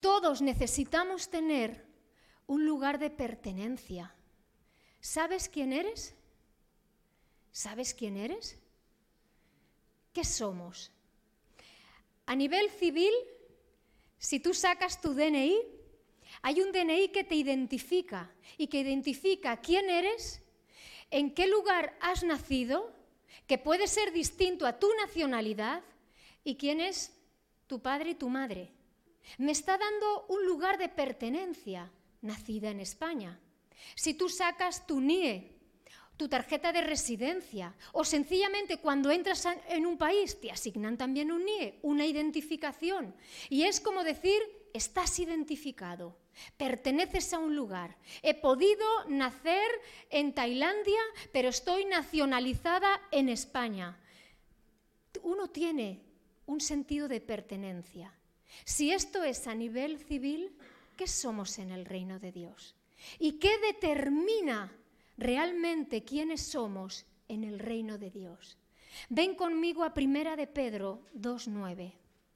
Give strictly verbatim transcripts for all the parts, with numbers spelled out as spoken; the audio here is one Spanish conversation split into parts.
Todos necesitamos tener un lugar de pertenencia. ¿Sabes quién eres? ¿Sabes quién eres? ¿Qué somos? A nivel civil, si tú sacas tu D N I, hay un D N I que te identifica y que identifica quién eres, en qué lugar has nacido, que puede ser distinto a tu nacionalidad, y quién es tu padre y tu madre. Me está dando un lugar de pertenencia, nacida en España. Si tú sacas tu N I E, tu tarjeta de residencia, o sencillamente cuando entras en un país te asignan también un N I E, una identificación, y es como decir, estás identificado, perteneces a un lugar. He podido nacer en Tailandia, pero estoy nacionalizada en España. Uno tiene un sentido de pertenencia. Si esto es a nivel civil, ¿qué somos en el reino de Dios? ¿Y qué determina realmente quiénes somos en el reino de Dios? Ven conmigo a Primera de Pedro dos nueve.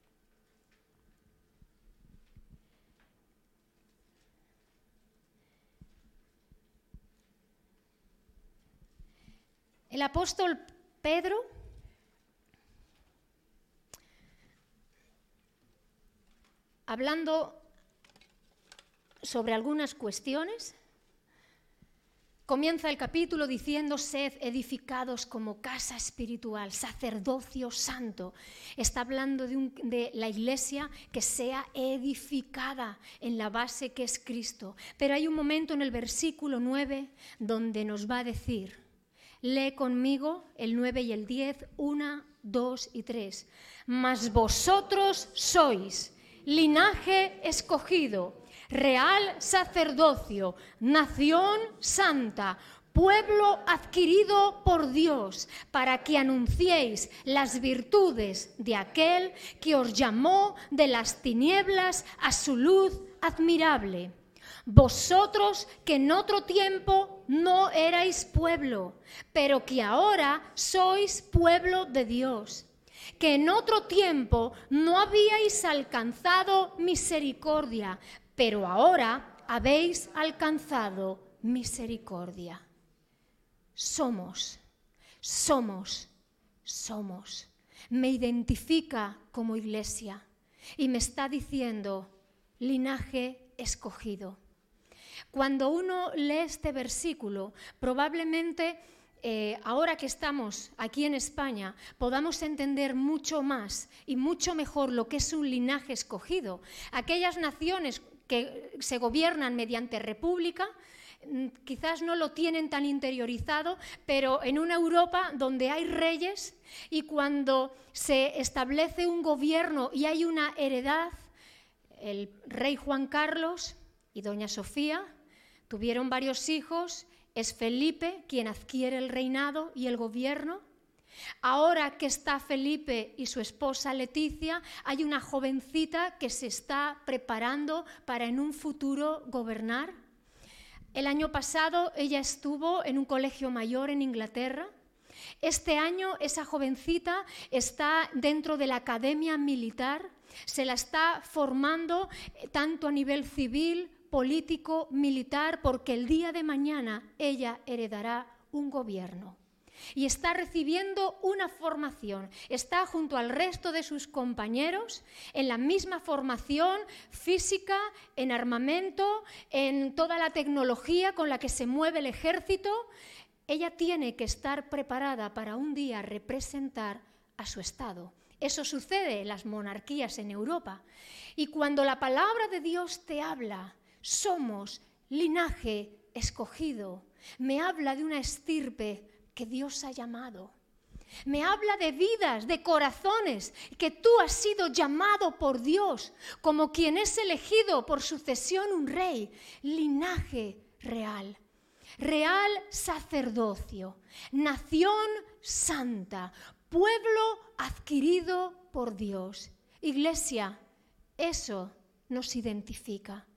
El apóstol Pedro hablando sobre algunas cuestiones, comienza el capítulo diciendo, sed edificados como casa espiritual, sacerdocio santo. Está hablando de, un, de la iglesia que sea edificada en la base que es Cristo. Pero hay un momento en el versículo nueve donde nos va a decir, lee conmigo el nueve y el diez, uno, dos y tres. Mas vosotros sois linaje escogido, real sacerdocio, nación santa, pueblo adquirido por Dios, para que anunciéis las virtudes de aquel que os llamó de las tinieblas a su luz admirable. Vosotros que en otro tiempo no erais pueblo, pero que ahora sois pueblo de Dios, que en otro tiempo no habíais alcanzado misericordia, pero ahora habéis alcanzado misericordia. Somos, somos, somos. Me identifica como iglesia y me está diciendo linaje escogido. Cuando uno lee este versículo, probablemente eh, ahora que estamos aquí en España, podamos entender mucho más y mucho mejor lo que es un linaje escogido. Aquellas naciones que se gobiernan mediante república, quizás no lo tienen tan interiorizado, pero en una Europa donde hay reyes y cuando se establece un gobierno y hay una heredad, el rey Juan Carlos y doña Sofía tuvieron varios hijos, es Felipe quien adquiere el reinado y el gobierno. Ahora que está Felipe y su esposa Leticia, hay una jovencita que se está preparando para en un futuro gobernar. El año pasado ella estuvo en un colegio mayor en Inglaterra. Este año esa jovencita está dentro de la academia militar, se la está formando tanto a nivel civil, político, militar, porque el día de mañana ella heredará un gobierno. Y está recibiendo una formación, está junto al resto de sus compañeros en la misma formación física, en armamento, en toda la tecnología con la que se mueve el ejército. Ella tiene que estar preparada para un día representar a su Estado. Eso sucede en las monarquías en Europa. Y cuando la palabra de Dios te habla, somos linaje escogido, me habla de una estirpe que Dios ha llamado. Me habla de vidas, de corazones, que tú has sido llamado por Dios, como quien es elegido por sucesión un rey, linaje real, real sacerdocio, nación santa, pueblo adquirido por Dios. Iglesia, eso nos identifica.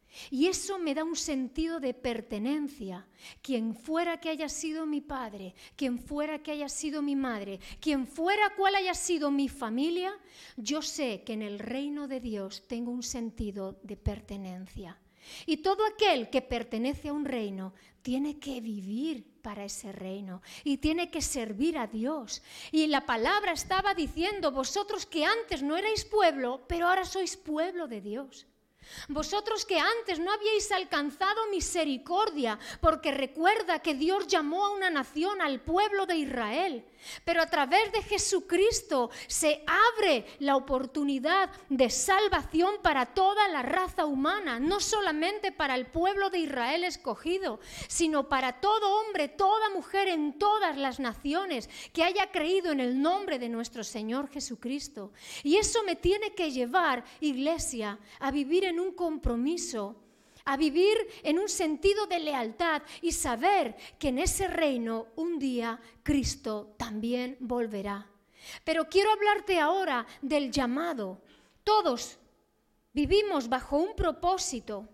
Y eso me da un sentido de pertenencia. Quien fuera que haya sido mi padre, quien fuera que haya sido mi madre, quien fuera cual haya sido mi familia, yo sé que en el reino de Dios tengo un sentido de pertenencia. Y todo aquel que pertenece a un reino tiene que vivir para ese reino y tiene que servir a Dios. Y la palabra estaba diciendo, vosotros que antes no erais pueblo, pero ahora sois pueblo de Dios. Vosotros que antes no habíais alcanzado misericordia, porque recuerda que Dios llamó a una nación, al pueblo de Israel, pero a través de Jesucristo se abre la oportunidad de salvación para toda la raza humana, no solamente para el pueblo de Israel escogido, sino para todo hombre, toda mujer en todas las naciones que haya creído en el nombre de nuestro Señor Jesucristo. Y eso me tiene que llevar, iglesia, a vivir en un compromiso, a vivir en un sentido de lealtad y saber que en ese reino un día Cristo también volverá. Pero quiero hablarte ahora del llamado. Todos vivimos bajo un propósito.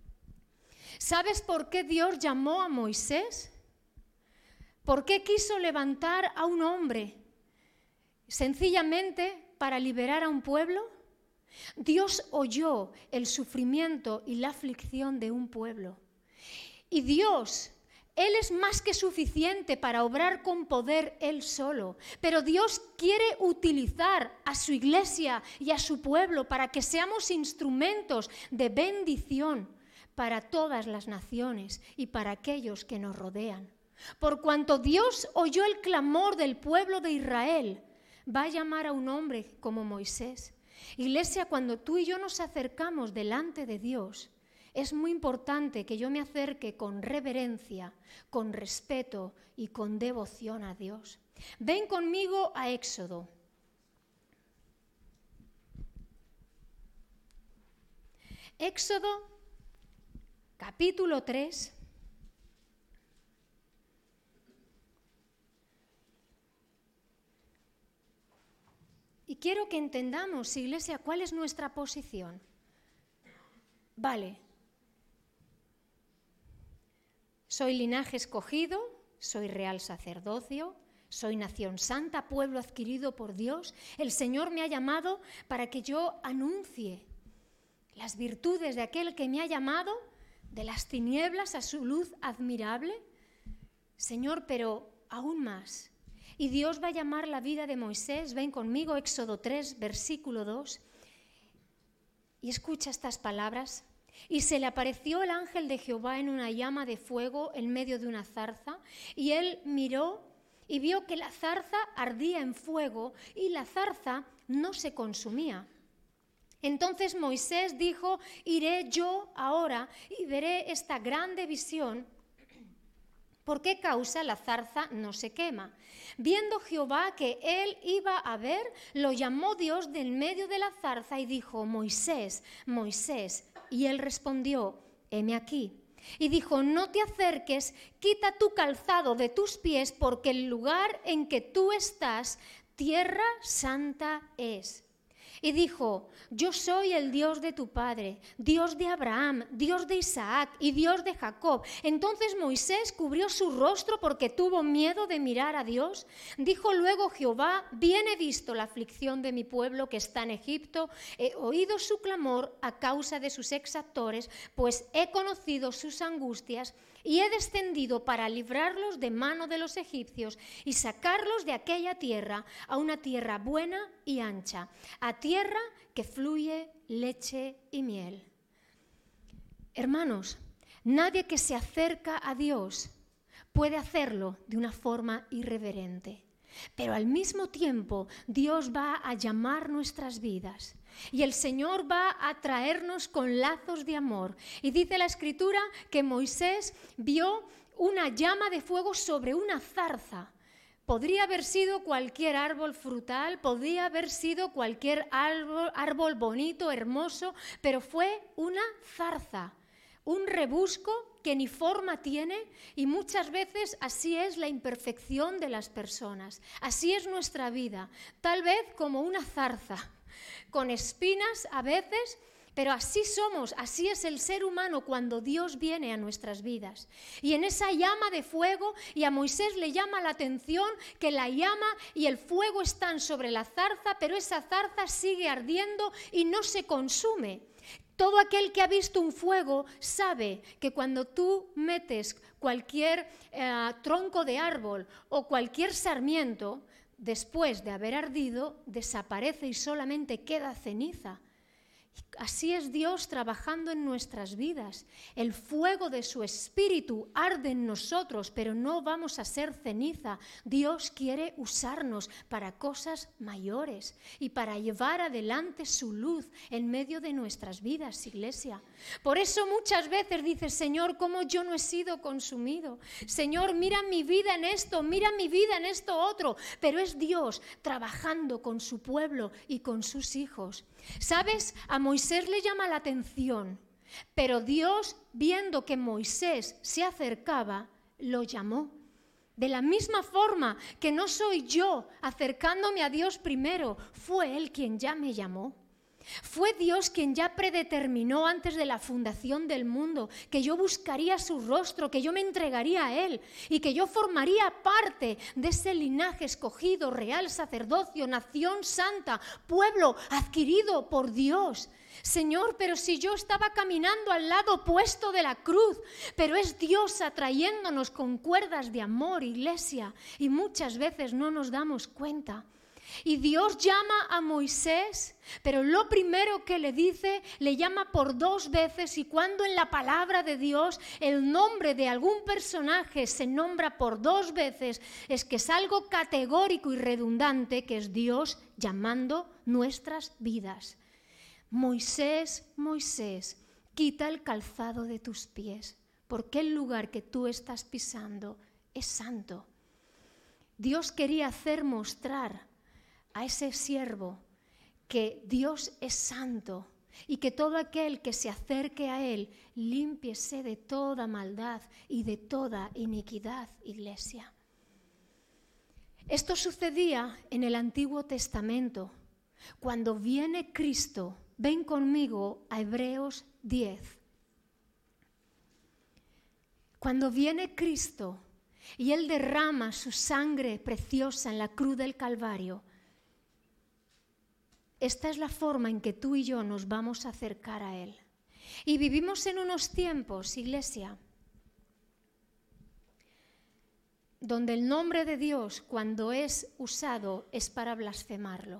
¿Sabes por qué Dios llamó a Moisés? ¿Por qué quiso levantar a un hombre? ¿Sencillamente para liberar a un pueblo? Dios oyó el sufrimiento y la aflicción de un pueblo. Y Dios, Él es más que suficiente para obrar con poder Él solo. Pero Dios quiere utilizar a su iglesia y a su pueblo para que seamos instrumentos de bendición para todas las naciones y para aquellos que nos rodean. Por cuanto Dios oyó el clamor del pueblo de Israel, va a llamar a un hombre como Moisés. Iglesia, cuando tú y yo nos acercamos delante de Dios, es muy importante que yo me acerque con reverencia, con respeto y con devoción a Dios. Ven conmigo a Éxodo. Éxodo, capítulo tres. Y quiero que entendamos, iglesia, cuál es nuestra posición. Vale, soy linaje escogido, soy real sacerdocio, soy nación santa, pueblo adquirido por Dios. El Señor me ha llamado para que yo anuncie las virtudes de aquel que me ha llamado de las tinieblas a su luz admirable. Señor, pero aún más. Y Dios va a llamar la vida de Moisés. Ven conmigo, Éxodo tres, versículo dos. Y escucha estas palabras. Y se le apareció el ángel de Jehová en una llama de fuego en medio de una zarza. Y él miró y vio que la zarza ardía en fuego y la zarza no se consumía. Entonces Moisés dijo, iré yo ahora y veré esta grande visión. ¿Por qué causa la zarza no se quema? Viendo Jehová que él iba a ver, lo llamó Dios del medio de la zarza y dijo, Moisés, Moisés. Y él respondió, heme aquí. Y dijo, no te acerques, quita tu calzado de tus pies, porque el lugar en que tú estás, tierra santa es. Y dijo, yo soy el Dios de tu padre, Dios de Abraham, Dios de Isaac y Dios de Jacob. Entonces Moisés cubrió su rostro porque tuvo miedo de mirar a Dios. Dijo luego Jehová, bien he visto la aflicción de mi pueblo que está en Egipto, he oído su clamor a causa de sus exactores, pues he conocido sus angustias y he descendido para librarlos de mano de los egipcios y sacarlos de aquella tierra a una tierra buena y ancha, a tierra que fluye leche y miel. Hermanos, nadie que se acerca a Dios puede hacerlo de una forma irreverente, pero al mismo tiempo Dios va a llamar nuestras vidas. Y el Señor va a traernos con lazos de amor. Y dice la Escritura que Moisés vio una llama de fuego sobre una zarza. Podría haber sido cualquier árbol frutal, podría haber sido cualquier árbol, árbol bonito, hermoso, pero fue una zarza, un rebusco que ni forma tiene, y muchas veces así es la imperfección de las personas. Así es nuestra vida, tal vez como una zarza, con espinas a veces, Pero así somos, así es el ser humano cuando Dios viene a nuestras vidas. Y en esa llama de fuego, y a Moisés le llama la atención que la llama y el fuego están sobre la zarza, pero esa zarza sigue ardiendo y no se consume. Todo aquel que ha visto un fuego sabe que cuando tú metes cualquier eh, tronco de árbol o cualquier sarmiento, después de haber ardido, desaparece y solamente queda ceniza. Así es Dios trabajando en nuestras vidas. El fuego de su Espíritu arde en nosotros, pero no vamos a ser ceniza. Dios quiere usarnos para cosas mayores y para llevar adelante su luz en medio de nuestras vidas, iglesia. Por eso muchas veces dices, Señor, ¿cómo yo no he sido consumido? Señor, mira mi vida en esto, mira mi vida en esto otro. Pero es Dios trabajando con su pueblo y con sus hijos. ¿Sabes? A Moisés le llama la atención, pero Dios, viendo que Moisés se acercaba, lo llamó. De la misma forma que no soy yo acercándome a Dios primero, fue Él quien ya me llamó. Fue Dios quien ya predeterminó antes de la fundación del mundo que yo buscaría su rostro, que yo me entregaría a Él y que yo formaría parte de ese linaje escogido, real sacerdocio, nación santa, pueblo adquirido por Dios. Señor, pero si yo estaba caminando al lado opuesto de la cruz, pero es Dios atrayéndonos con cuerdas de amor, iglesia, y muchas veces no nos damos cuenta. Y Dios llama a Moisés, pero lo primero que le dice, le llama por dos veces, y cuando en la palabra de Dios el nombre de algún personaje se nombra por dos veces, es que es algo categórico y redundante, que es Dios llamando nuestras vidas. Moisés, Moisés, quita el calzado de tus pies, porque el lugar que tú estás pisando es santo. Dios quería hacer mostrar a ese siervo que Dios es santo y que todo aquel que se acerque a Él límpiese de toda maldad y de toda iniquidad, iglesia. Esto sucedía en el Antiguo Testamento. Cuando viene Cristo, ven conmigo a Hebreos diez. Cuando viene Cristo y Él derrama su sangre preciosa en la cruz del Calvario, esta es la forma en que tú y yo nos vamos a acercar a Él. Y vivimos en unos tiempos, iglesia, donde el nombre de Dios, cuando es usado, es para blasfemarlo.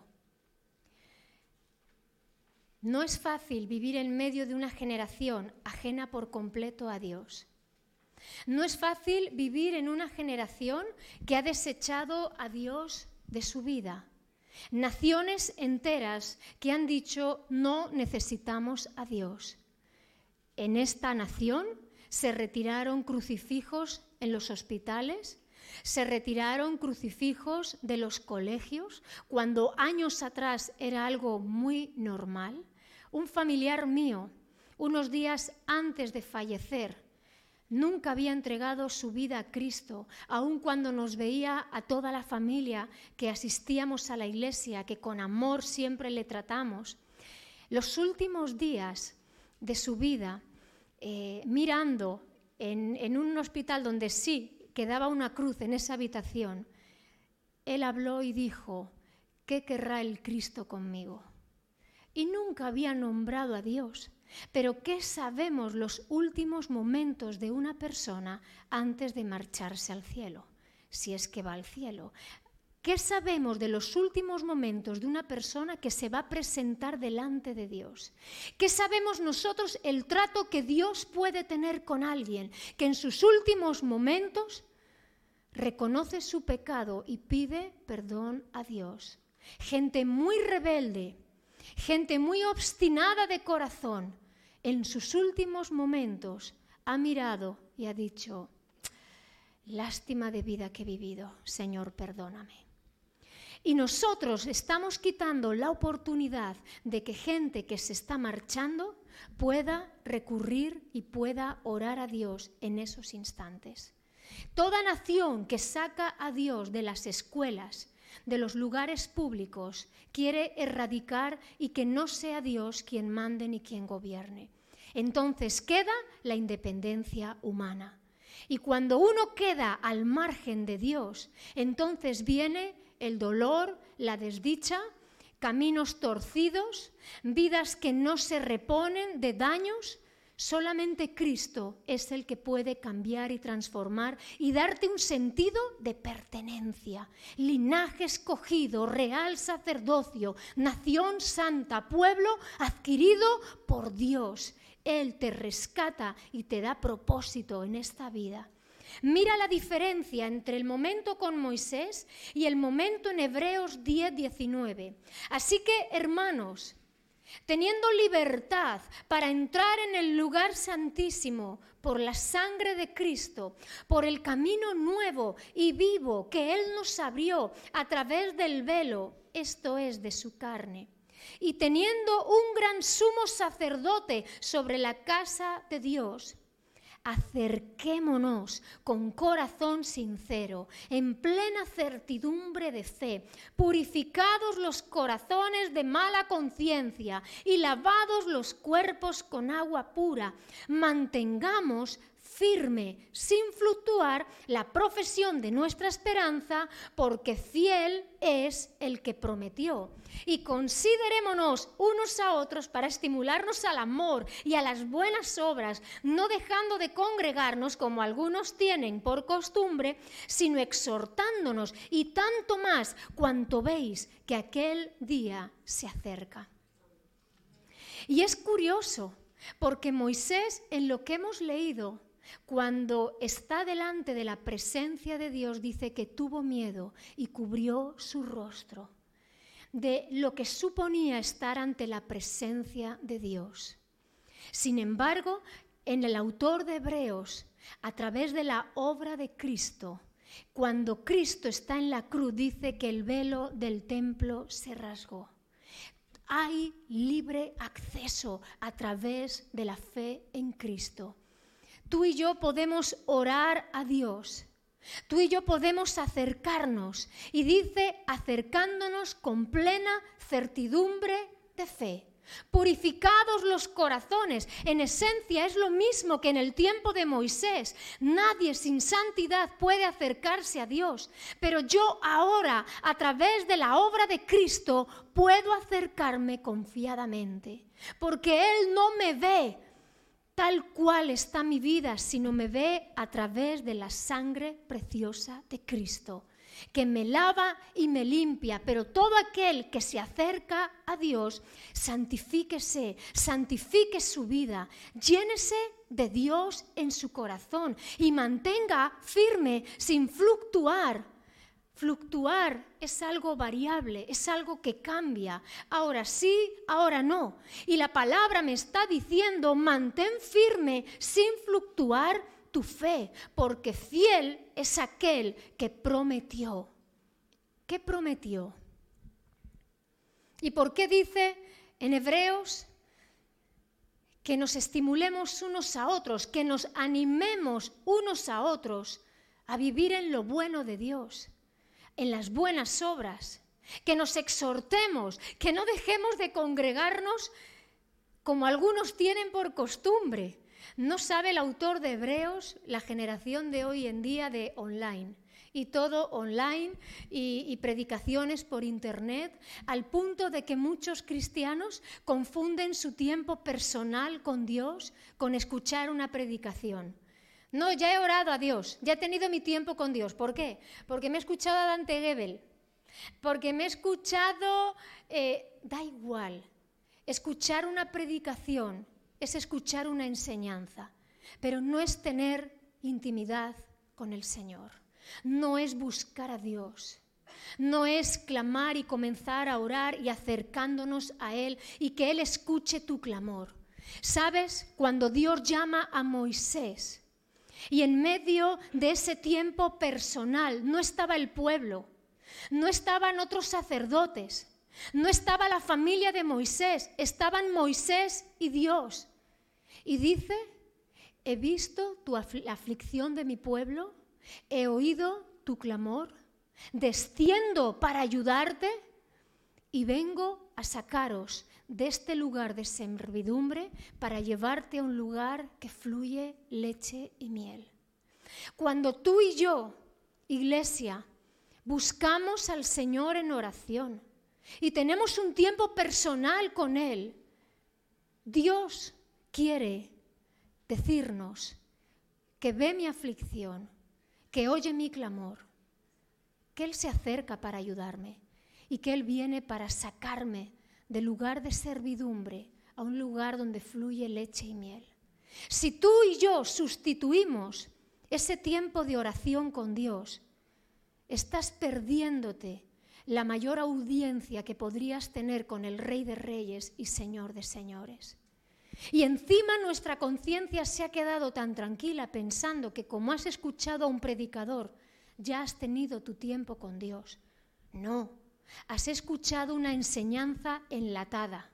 No es fácil vivir en medio de una generación ajena por completo a Dios. No es fácil vivir en una generación que ha desechado a Dios de su vida. Naciones enteras que han dicho no necesitamos a Dios. En esta nación se retiraron crucifijos en los hospitales, se retiraron crucifijos de los colegios, cuando años atrás era algo muy normal. Un familiar mío, unos días antes de fallecer, nunca había entregado su vida a Cristo, aun cuando nos veía a toda la familia que asistíamos a la iglesia, que con amor siempre le tratamos. Los últimos días de su vida, eh, mirando en, en un hospital donde sí quedaba una cruz en esa habitación, él habló y dijo, ¿qué querrá el Cristo conmigo? Y nunca había nombrado a Dios. Pero ¿qué sabemos los últimos momentos de una persona antes de marcharse al cielo? Si es que va al cielo. ¿Qué sabemos de los últimos momentos de una persona que se va a presentar delante de Dios? ¿Qué sabemos nosotros el trato que Dios puede tener con alguien que en sus últimos momentos reconoce su pecado y pide perdón a Dios? Gente muy rebelde, gente muy obstinada de corazón, en sus últimos momentos ha mirado y ha dicho, lástima de vida que he vivido, Señor, perdóname. Y nosotros estamos quitando la oportunidad de que gente que se está marchando pueda recurrir y pueda orar a Dios en esos instantes. Toda nación que saca a Dios de las escuelas, de los lugares públicos, quiere erradicar y que no sea Dios quien mande ni quien gobierne. Entonces queda la independencia humana. Y cuando uno queda al margen de Dios, entonces viene el dolor, la desdicha, caminos torcidos, vidas que no se reponen de daños. Solamente Cristo es el que puede cambiar y transformar y darte un sentido de pertenencia. Linaje escogido, real sacerdocio, nación santa, pueblo adquirido por Dios. Él te rescata y te da propósito en esta vida. Mira la diferencia entre el momento con Moisés y el momento en Hebreos diez, diecinueve. Así que, hermanos, teniendo libertad para entrar en el lugar santísimo por la sangre de Cristo, por el camino nuevo y vivo que Él nos abrió a través del velo, esto es, de su carne, y teniendo un gran sumo sacerdote sobre la casa de Dios, acerquémonos con corazón sincero, en plena certidumbre de fe, purificados los corazones de mala conciencia y lavados los cuerpos con agua pura. Mantengamos firme, sin fluctuar, la profesión de nuestra esperanza, porque fiel es el que prometió. Y considerémonos unos a otros para estimularnos al amor y a las buenas obras, no dejando de congregarnos como algunos tienen por costumbre, sino exhortándonos, y tanto más cuanto veis que aquel día se acerca. Y es curioso, porque Moisés, en lo que hemos leído, cuando está delante de la presencia de Dios, dice que tuvo miedo y cubrió su rostro de lo que suponía estar ante la presencia de Dios. Sin embargo, en el autor de Hebreos, a través de la obra de Cristo, cuando Cristo está en la cruz, dice que el velo del templo se rasgó. Hay libre acceso a través de la fe en Cristo. Tú y yo podemos orar a Dios. Tú y yo podemos acercarnos. Y dice, acercándonos con plena certidumbre de fe. Purificados los corazones. En esencia es lo mismo que en el tiempo de Moisés. Nadie sin santidad puede acercarse a Dios. Pero yo ahora, a través de la obra de Cristo, puedo acercarme confiadamente. Porque Él no me ve tal cual está mi vida, sino me ve a través de la sangre preciosa de Cristo, que me lava y me limpia. Pero todo aquel que se acerca a Dios, santifíquese, santifique su vida, llénese de Dios en su corazón y mantenga firme sin fluctuar. Fluctuar es algo variable, es algo que cambia. Ahora sí, ahora no. Y la palabra me está diciendo, mantén firme sin fluctuar tu fe, porque fiel es aquel que prometió. ¿Qué prometió? ¿Y por qué dice en Hebreos que nos estimulemos unos a otros, que nos animemos unos a otros a vivir en lo bueno de Dios? En las buenas obras, que nos exhortemos, que no dejemos de congregarnos como algunos tienen por costumbre. No sabe el autor de Hebreos la generación de hoy en día de online, y todo online y, y predicaciones por internet, al punto de que muchos cristianos confunden su tiempo personal con Dios con escuchar una predicación. No, ya he orado a Dios, ya he tenido mi tiempo con Dios. ¿Por qué? Porque me he escuchado a Dante Gebel, porque me he escuchado, eh, da igual, escuchar una predicación es escuchar una enseñanza, pero no es tener intimidad con el Señor, no es buscar a Dios, no es clamar y comenzar a orar y acercándonos a Él y que Él escuche tu clamor. ¿Sabes? Cuando Dios llama a Moisés, y en medio de ese tiempo personal no estaba el pueblo, no estaban otros sacerdotes, no estaba la familia de Moisés, estaban Moisés y Dios. Y dice, he visto tu afl- la aflicción de mi pueblo, he oído tu clamor, desciendo para ayudarte y vengo a sacaros de este lugar de servidumbre para llevarte a un lugar que fluye leche y miel. Cuando tú y yo, iglesia, buscamos al Señor en oración y tenemos un tiempo personal con Él, Dios quiere decirnos que ve mi aflicción, que oye mi clamor, que Él se acerca para ayudarme y que Él viene para sacarme del lugar de servidumbre a un lugar donde fluye leche y miel. Si tú y yo sustituimos ese tiempo de oración con Dios, estás perdiéndote la mayor audiencia que podrías tener con el Rey de Reyes y Señor de Señores. Y encima nuestra conciencia se ha quedado tan tranquila pensando que como has escuchado a un predicador, ya has tenido tu tiempo con Dios. No, has escuchado una enseñanza enlatada.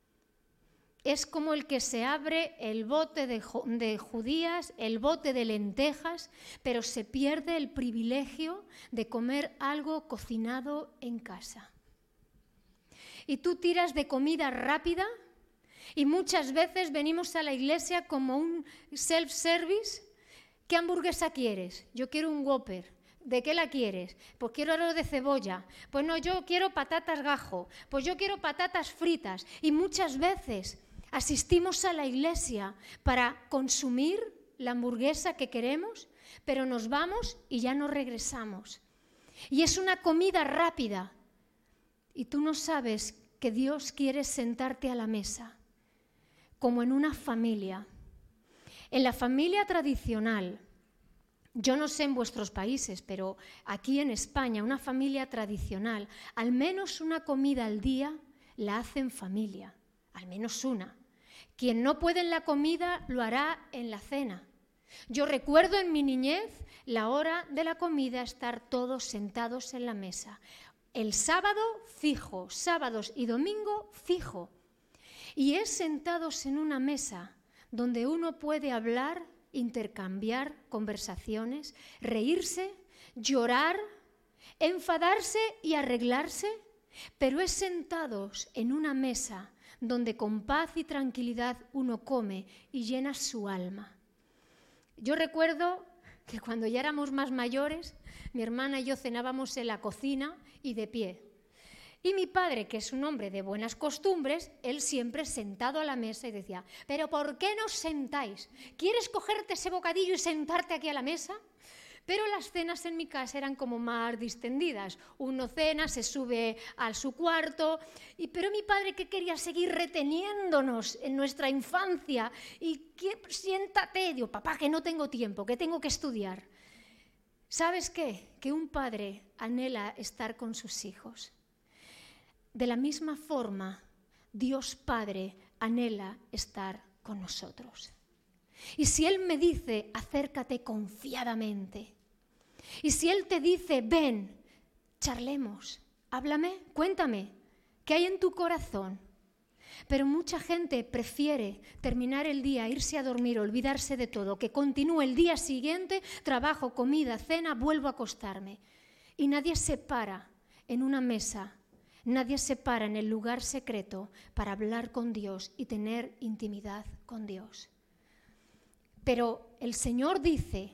Es como el que se abre el bote de, de judías, el bote de lentejas, pero se pierde el privilegio de comer algo cocinado en casa. Y tú tiras de comida rápida y muchas veces venimos a la iglesia como un self-service. ¿Qué hamburguesa quieres? Yo quiero un Whopper. ¿De qué la quieres? Pues quiero arroz de cebolla. Pues no, yo quiero patatas gajo. Pues yo quiero patatas fritas. Y muchas veces asistimos a la iglesia para consumir la hamburguesa que queremos, pero nos vamos y ya no regresamos. Y es una comida rápida. Y tú no sabes que Dios quiere sentarte a la mesa, como en una familia. En la familia tradicional, yo no sé en vuestros países, pero aquí en España, una familia tradicional, al menos una comida al día la hace en familia, al menos una. Quien no puede en la comida lo hará en la cena. Yo recuerdo en mi niñez la hora de la comida estar todos sentados en la mesa. El sábado fijo, sábados y domingo fijo. Y es sentados en una mesa donde uno puede hablar, intercambiar conversaciones, reírse, llorar, enfadarse y arreglarse, pero es sentados en una mesa donde con paz y tranquilidad uno come y llena su alma. Yo recuerdo que cuando ya éramos más mayores, mi hermana y yo cenábamos en la cocina y de pie. Y mi padre, que es un hombre de buenas costumbres, él siempre sentado a la mesa y decía: ¿pero por qué no os sentáis? ¿Quieres cogerte ese bocadillo y sentarte aquí a la mesa? Pero las cenas en mi casa eran como más distendidas. Uno cena, se sube a su cuarto, y, pero mi padre, que quería seguir reteniéndonos en nuestra infancia, y que, siéntate, digo, papá, que no tengo tiempo, que tengo que estudiar. ¿Sabes qué? Que un padre anhela estar con sus hijos. De la misma forma, Dios Padre anhela estar con nosotros. Y si Él me dice, acércate confiadamente, y si Él te dice, ven, charlemos, háblame, cuéntame, ¿qué hay en tu corazón? Pero mucha gente prefiere terminar el día, irse a dormir, olvidarse de todo, que continúe el día siguiente, trabajo, comida, cena, vuelvo a acostarme. Y nadie se para en una mesa, nadie se para en el lugar secreto para hablar con Dios y tener intimidad con Dios. Pero el Señor dice,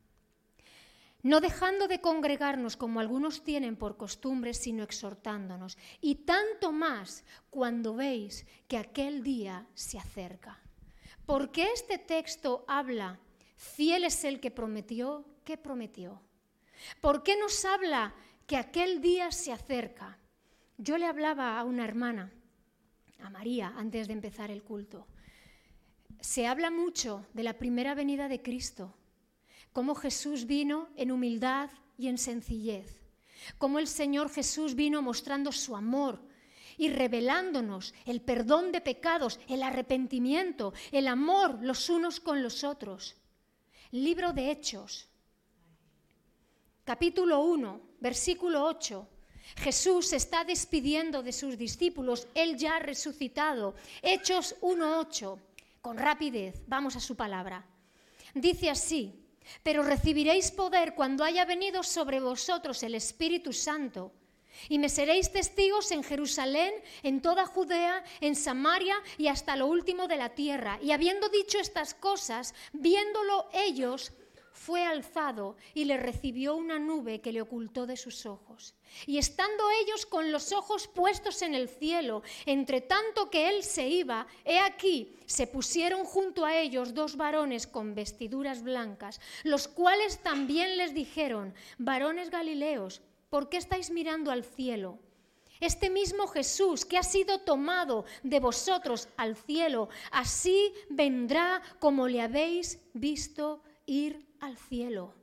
no dejando de congregarnos como algunos tienen por costumbre, sino exhortándonos, y tanto más cuando veis que aquel día se acerca. ¿Por qué este texto habla, fiel es el que prometió? ¿Qué prometió? ¿Por qué nos habla que aquel día se acerca? Yo le hablaba a una hermana, a María, antes de empezar el culto. Se habla mucho de la primera venida de Cristo, cómo Jesús vino en humildad y en sencillez, cómo el Señor Jesús vino mostrando su amor y revelándonos el perdón de pecados, el arrepentimiento, el amor los unos con los otros. Libro de Hechos, capítulo uno, versículo ocho. Jesús se está despidiendo de sus discípulos, Él ya ha resucitado. Hechos uno ocho, con rapidez, vamos a su palabra. Dice así: Pero recibiréis poder cuando haya venido sobre vosotros el Espíritu Santo, y me seréis testigos en Jerusalén, en toda Judea, en Samaria y hasta lo último de la tierra. Y habiendo dicho estas cosas, viéndolo ellos, fue alzado y le recibió una nube que le ocultó de sus ojos. Y estando ellos con los ojos puestos en el cielo, entre tanto que él se iba, he aquí, se pusieron junto a ellos dos varones con vestiduras blancas, los cuales también les dijeron: varones galileos, ¿por qué estáis mirando al cielo? Este mismo Jesús que ha sido tomado de vosotros al cielo, así vendrá como le habéis visto ir al cielo.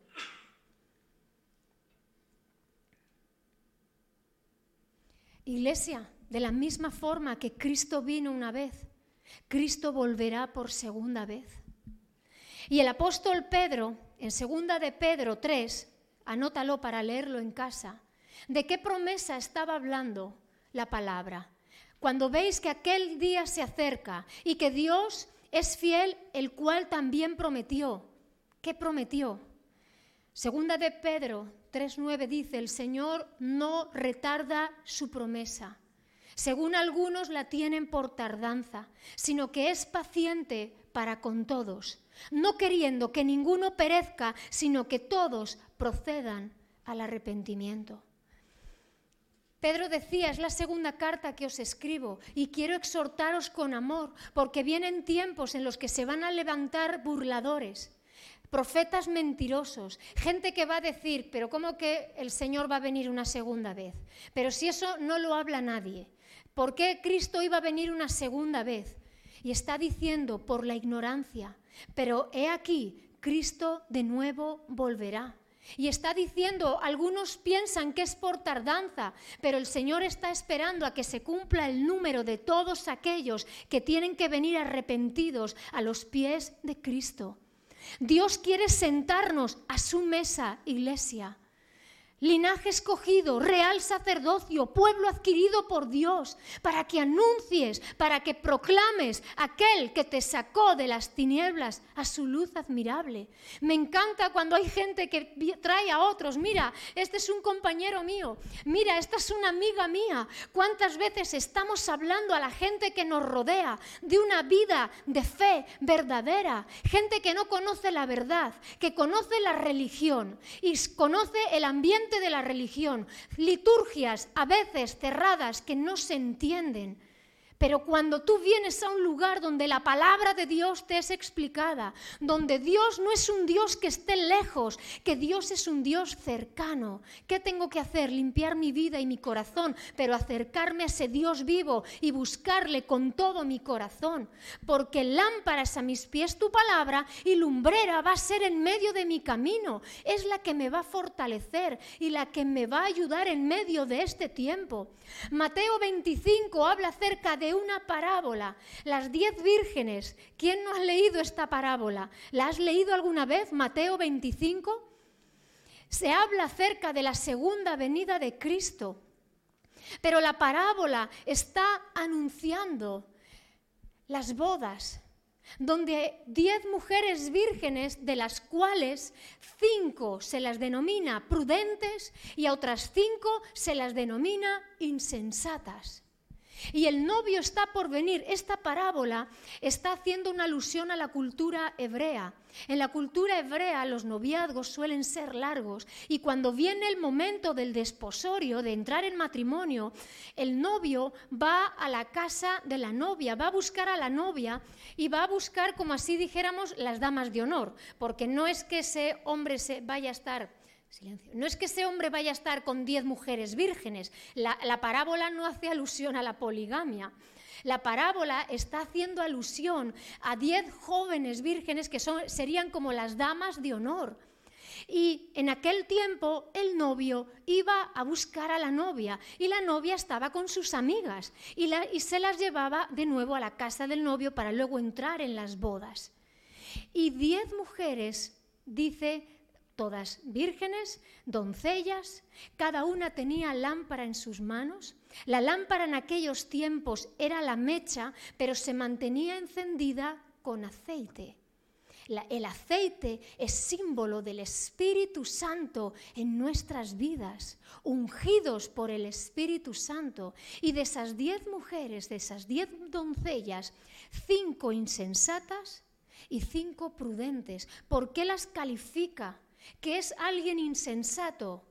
Iglesia, de la misma forma que Cristo vino una vez, Cristo volverá por segunda vez. Y el apóstol Pedro, en segunda de Pedro tres, anótalo para leerlo en casa, ¿de qué promesa estaba hablando la palabra? Cuando veis que aquel día se acerca y que Dios es fiel, el cual también prometió. ¿Qué prometió? Segunda de Pedro tres nueve dice: el Señor no retarda su promesa, según algunos la tienen por tardanza, sino que es paciente para con todos, no queriendo que ninguno perezca, sino que todos procedan al arrepentimiento. Pedro decía: es la segunda carta que os escribo y quiero exhortaros con amor, porque vienen tiempos en los que se van a levantar burladores, profetas mentirosos, gente que va a decir: pero ¿cómo que el Señor va a venir una segunda vez? Pero si eso no lo habla nadie, ¿por qué Cristo iba a venir una segunda vez? Y está diciendo: por la ignorancia, pero he aquí, Cristo de nuevo volverá. Y está diciendo, algunos piensan que es por tardanza, pero el Señor está esperando a que se cumpla el número de todos aquellos que tienen que venir arrepentidos a los pies de Cristo. Dios quiere sentarnos a su mesa, iglesia. Linaje escogido, real sacerdocio, pueblo adquirido por Dios, para que anuncies, para que proclames aquel que te sacó de las tinieblas a su luz admirable. Me encanta cuando hay gente que trae a otros: mira, este es un compañero mío, mira, esta es una amiga mía. ¿Cuántas veces estamos hablando a la gente que nos rodea de una vida de fe verdadera? Gente que no conoce la verdad, que conoce la religión y conoce el ambiente de la religión, liturgias a veces cerradas que no se entienden. Pero cuando tú vienes a un lugar donde la palabra de Dios te es explicada, donde Dios no es un Dios que esté lejos, que Dios es un Dios cercano, ¿qué tengo que hacer? Limpiar mi vida y mi corazón, pero acercarme a ese Dios vivo y buscarle con todo mi corazón, porque lámpara es a mis pies tu palabra y lumbrera va a ser en medio de mi camino. Es la que me va a fortalecer y la que me va a ayudar en medio de este tiempo. Mateo veinticinco habla acerca de una parábola, las diez vírgenes. ¿Quién no ha leído esta parábola? ¿La has leído alguna vez? Mateo veinticinco. Se habla acerca de la segunda venida de Cristo, pero la parábola está anunciando las bodas, donde diez mujeres vírgenes, de las cuales cinco se las denomina prudentes y a otras cinco se las denomina insensatas. Y el novio está por venir. Esta parábola está haciendo una alusión a la cultura hebrea. En la cultura hebrea los noviazgos suelen ser largos y cuando viene el momento del desposorio, de entrar en matrimonio, el novio va a la casa de la novia, va a buscar a la novia y va a buscar, como así dijéramos, las damas de honor, porque no es que ese hombre se vaya a estar... Silencio. No es que ese hombre vaya a estar con diez mujeres vírgenes. La, la parábola no hace alusión a la poligamia. La parábola está haciendo alusión a diez jóvenes vírgenes que son, serían como las damas de honor. Y en aquel tiempo el novio iba a buscar a la novia y la novia estaba con sus amigas y, la, y se las llevaba de nuevo a la casa del novio para luego entrar en las bodas. Y diez mujeres, dice... todas vírgenes, doncellas, cada una tenía lámpara en sus manos. La lámpara en aquellos tiempos era la mecha, pero se mantenía encendida con aceite. La, el aceite es símbolo del Espíritu Santo en nuestras vidas, ungidos por el Espíritu Santo. Y de esas diez mujeres, de esas diez doncellas, cinco insensatas y cinco prudentes. ¿Por qué las califica? ¿Qué es alguien insensato?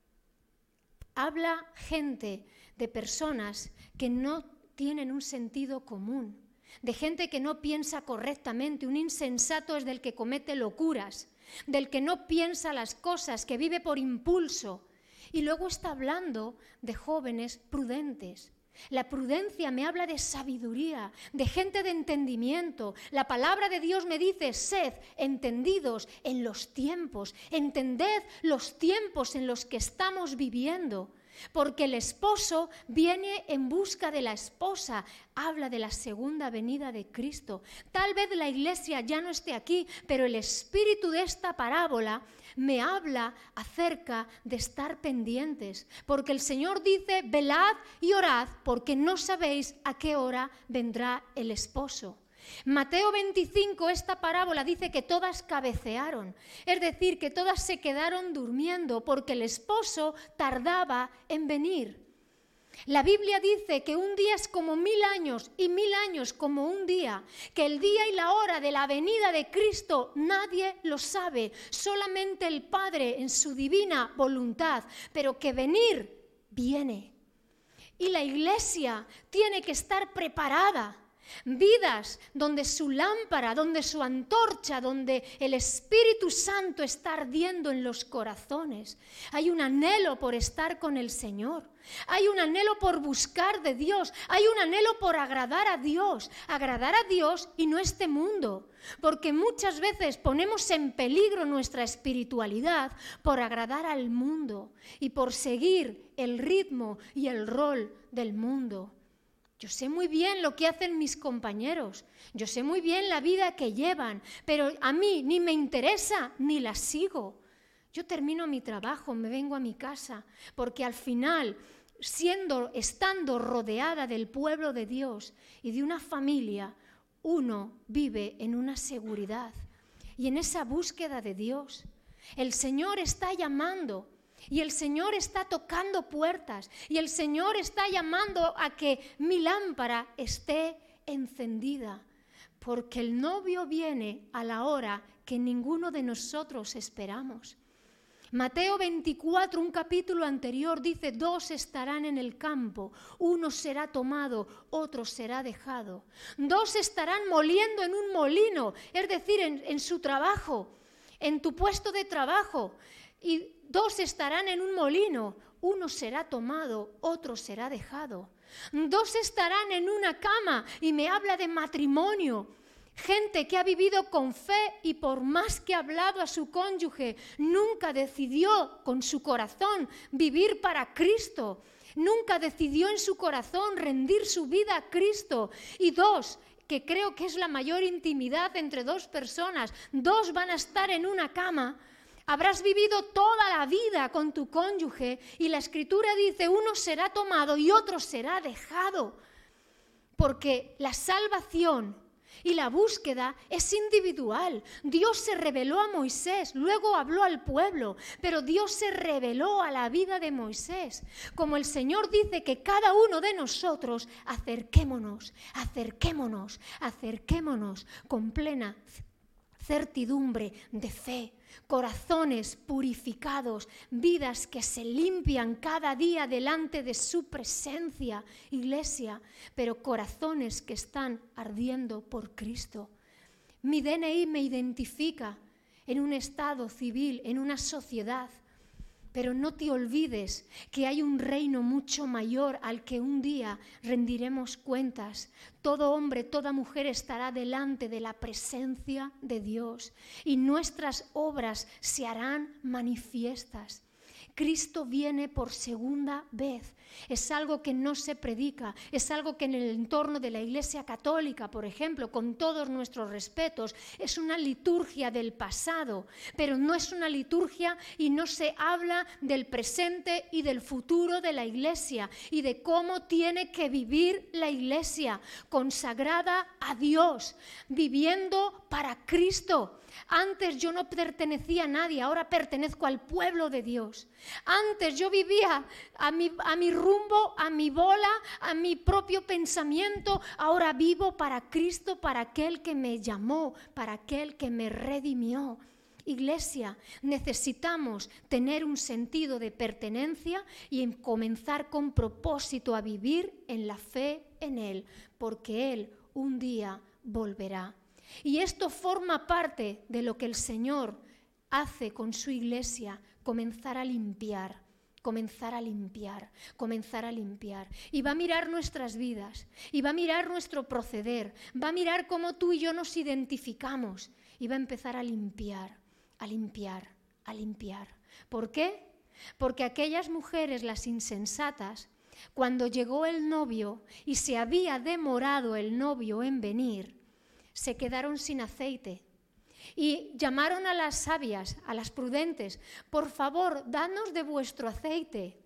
Habla gente de personas que no tienen un sentido común, de gente que no piensa correctamente. Un insensato es del que comete locuras, del que no piensa las cosas, que vive por impulso. Y luego está hablando de jóvenes prudentes. La prudencia me habla de sabiduría, de gente de entendimiento. La palabra de Dios me dice: sed entendidos en los tiempos, entended los tiempos en los que estamos viviendo. Porque el esposo viene en busca de la esposa. Habla de la segunda venida de Cristo. Tal vez la iglesia ya no esté aquí, pero el espíritu de esta parábola me habla acerca de estar pendientes. Porque el Señor dice: velad y orad, porque no sabéis a qué hora vendrá el esposo. Mateo veinticinco, esta parábola dice que todas cabecearon, es decir, que todas se quedaron durmiendo porque el esposo tardaba en venir. La Biblia dice que un día es como mil años y mil años como un día, que el día y la hora de la venida de Cristo nadie lo sabe, solamente el Padre en su divina voluntad, pero que venir viene. Y la iglesia tiene que estar preparada. Vidas donde su lámpara, donde su antorcha, donde el Espíritu Santo está ardiendo en los corazones. Hay un anhelo por estar con el Señor. Hay un anhelo por buscar de Dios. Hay un anhelo por agradar a Dios. Agradar a Dios y no este mundo. Porque muchas veces ponemos en peligro nuestra espiritualidad por agradar al mundo y por seguir el ritmo y el rol del mundo. Yo sé muy bien lo que hacen mis compañeros, yo sé muy bien la vida que llevan, pero a mí ni me interesa ni la sigo. Yo termino mi trabajo, me vengo a mi casa, porque al final, siendo, estando rodeada del pueblo de Dios y de una familia, uno vive en una seguridad y en esa búsqueda de Dios. El Señor está llamando. Y el Señor está tocando puertas y el Señor está llamando a que mi lámpara esté encendida, porque el novio viene a la hora que ninguno de nosotros esperamos. Mateo veinticuatro, un capítulo anterior, dice: dos estarán en el campo, uno será tomado, otro será dejado. Dos estarán moliendo en un molino, es decir, en, en su trabajo, en tu puesto de trabajo. Y dos estarán en un molino, uno será tomado, otro será dejado. Dos estarán en una cama, y me habla de matrimonio. Gente que ha vivido con fe y por más que ha hablado a su cónyuge, nunca decidió con su corazón vivir para Cristo. Nunca decidió en su corazón rendir su vida a Cristo. Y dos, que creo que es la mayor intimidad entre dos personas, dos van a estar en una cama. Habrás vivido toda la vida con tu cónyuge y la Escritura dice: uno será tomado y otro será dejado. Porque la salvación y la búsqueda es individual. Dios se reveló a Moisés, luego habló al pueblo, pero Dios se reveló a la vida de Moisés. Como el Señor dice que cada uno de nosotros acerquémonos, acerquémonos, acerquémonos con plena certidumbre de fe. Corazones purificados, vidas que se limpian cada día delante de su presencia, iglesia, pero corazones que están ardiendo por Cristo. Mi D N I me identifica en un estado civil, en una sociedad, pero no te olvides que hay un reino mucho mayor al que un día rendiremos cuentas. Todo hombre, toda mujer estará delante de la presencia de Dios y nuestras obras se harán manifiestas. Cristo viene por segunda vez. Es algo que no se predica, es algo que en el entorno de la Iglesia Católica, por ejemplo, con todos nuestros respetos, es una liturgia del pasado, pero no es una liturgia y no se habla del presente y del futuro de la Iglesia y de cómo tiene que vivir la Iglesia, consagrada a Dios, viviendo para Cristo. Antes yo no pertenecía a nadie, ahora pertenezco al pueblo de Dios. Antes yo vivía a mi, a mi rumbo, a mi bola, a mi propio pensamiento. Ahora vivo para Cristo, para aquel que me llamó, para aquel que me redimió. Iglesia, necesitamos tener un sentido de pertenencia y comenzar con propósito a vivir en la fe en Él, porque Él un día volverá. Y esto forma parte de lo que el Señor hace con su Iglesia, comenzar a limpiar, comenzar a limpiar, comenzar a limpiar. Y va a mirar nuestras vidas, y va a mirar nuestro proceder, va a mirar cómo tú y yo nos identificamos, y va a empezar a limpiar, a limpiar, a limpiar. ¿Por qué? Porque aquellas mujeres, las insensatas, cuando llegó el novio y se había demorado el novio en venir, se quedaron sin aceite y llamaron a las sabias, a las prudentes, por favor, danos de vuestro aceite.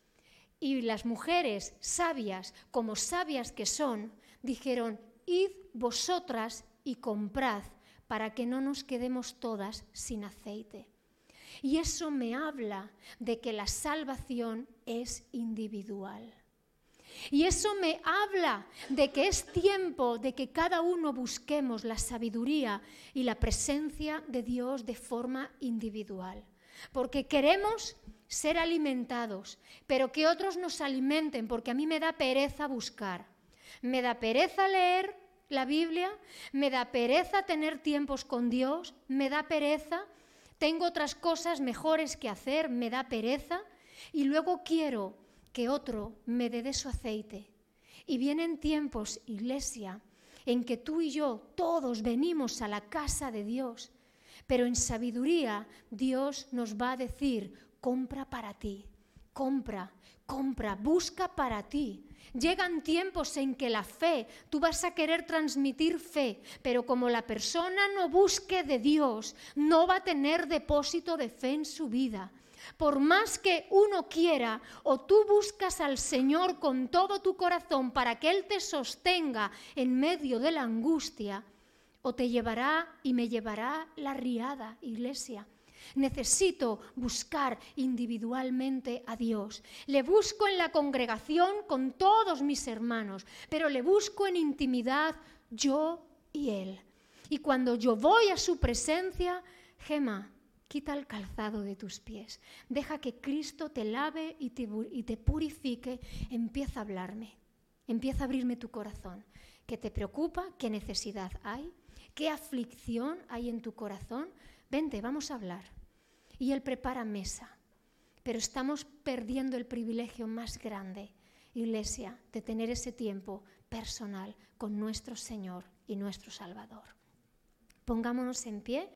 Y las mujeres sabias, como sabias que son, dijeron, id vosotras y comprad para que no nos quedemos todas sin aceite. Y eso me habla de que la salvación es individual. Y eso me habla de que es tiempo de que cada uno busquemos la sabiduría y la presencia de Dios de forma individual. Porque queremos ser alimentados, pero que otros nos alimenten, porque a mí me da pereza buscar. Me da pereza leer la Biblia, me da pereza tener tiempos con Dios, me da pereza, tengo otras cosas mejores que hacer, me da pereza, y luego quiero que otro me dé de su aceite. Y vienen tiempos, Iglesia, en que tú y yo todos venimos a la casa de Dios, pero en sabiduría Dios nos va a decir, compra para ti, compra, compra, busca para ti. Llegan tiempos en que la fe, tú vas a querer transmitir fe, pero como la persona no busque de Dios, no va a tener depósito de fe en su vida. Por más que uno quiera, o tú buscas al Señor con todo tu corazón para que Él te sostenga en medio de la angustia, o te llevará y me llevará la riada, Iglesia. Necesito buscar individualmente a Dios. Le busco en la congregación con todos mis hermanos, pero le busco en intimidad yo y Él. Y cuando yo voy a su presencia, Gema, quita el calzado de tus pies. Deja que Cristo te lave y te, y te purifique. Empieza a hablarme. Empieza a abrirme tu corazón. ¿Qué te preocupa? ¿Qué necesidad hay? ¿Qué aflicción hay en tu corazón? Vente, vamos a hablar. Y Él prepara mesa. Pero estamos perdiendo el privilegio más grande, Iglesia, de tener ese tiempo personal con nuestro Señor y nuestro Salvador. Pongámonos en pie.